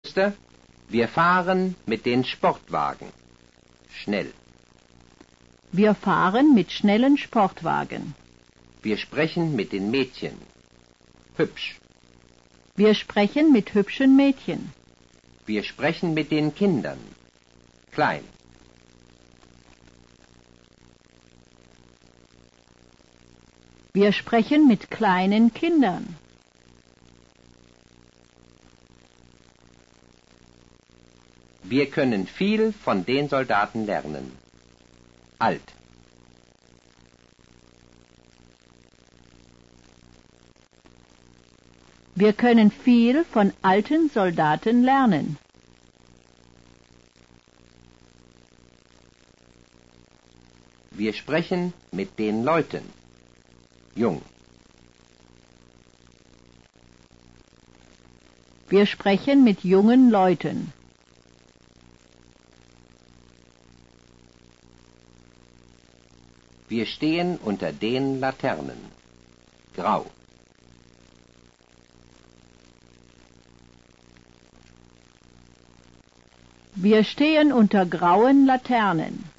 Wir fahren mit den Sportwagen. Schnell. Wir fahren mit schnellen Sportwagen. Wir sprechen mit den Mädchen. Hübsch. Wir sprechen mit hübschen Mädchen. Wir sprechen mit den Kindern. Klein. Wir sprechen mit kleinen Kindern. Wir können viel von den Soldaten lernen. Alt. Wir können viel von alten Soldaten lernen. Wir sprechen mit den Leuten. Jung. Wir sprechen mit jungen Leuten. Wir stehen unter den Laternen. Grau. Wir stehen unter grauen Laternen.